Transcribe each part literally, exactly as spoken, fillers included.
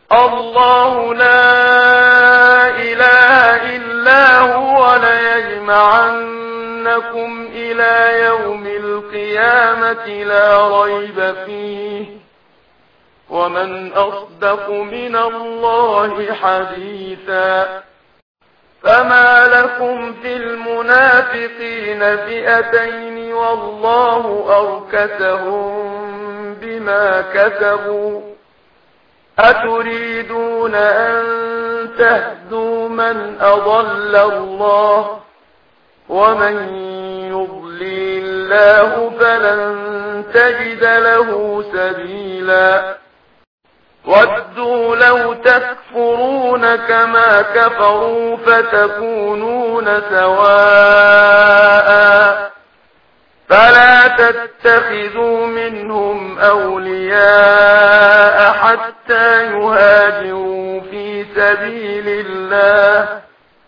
الله لا إله إلا هو ليجمعنكم إلى يوم القيامة لا ريب فيه ومن أصدق من الله حديثا فما لكم في المنافقين فئتين والله أركسهم بما كسبوا أتريدون أن تهدوا من أضل الله ومن يضلل الله فلن تجد له سبيلا ودوا لو تكفرون كما كفروا فتكونون سواء فلا تتخذوا منهم أولياء حتى يهاجروا في سبيل الله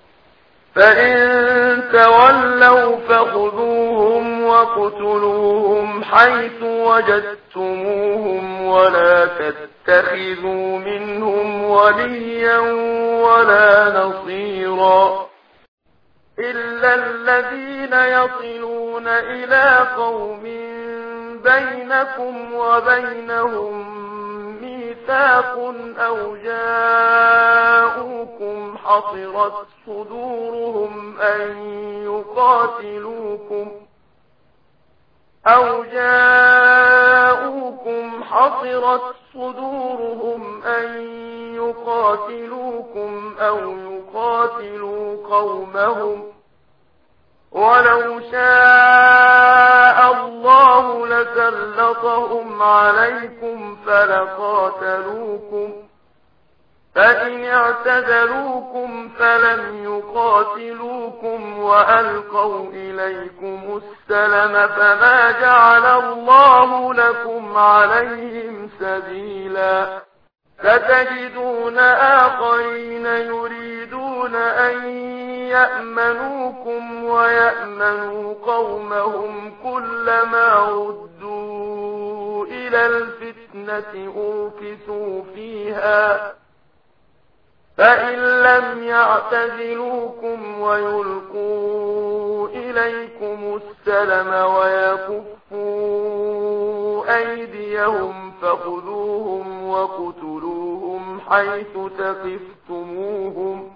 فإن تولوا فخذوهم وقتلوهم حيث وجدتموهم ولا تتخذوا منهم وليا ولا نصيرا إلا الذين يصلون إلى قوم بينكم وبينهم ميثاق أو جاءوكم حصرت صدورهم أن يقاتلوكم أو جاءوكم حصرت صدورهم أن يقاتلوكم أو يقاتلوا قومهم ولو شاء الله لسلطهم عليكم فلقاتلوكم فإن اعتزلوكم فلم يقاتلوكم وألقوا إليكم السلم فما جعل الله لكم عليهم سبيلا ستجدون آخرين يريدون أن يأمنوكم ويأمنوا قومهم كلما ردوا إلى الفتنة أوكسوا فيها فإن لم يعتزلوكم ويلقوا إليكم السلم ويكفوا أيديهم فخذوهم وقتلوهم حيث ثقفتموهم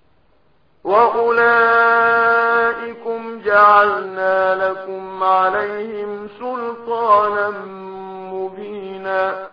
وأولئكم جعلنا لكم عليهم سلطانا مبينا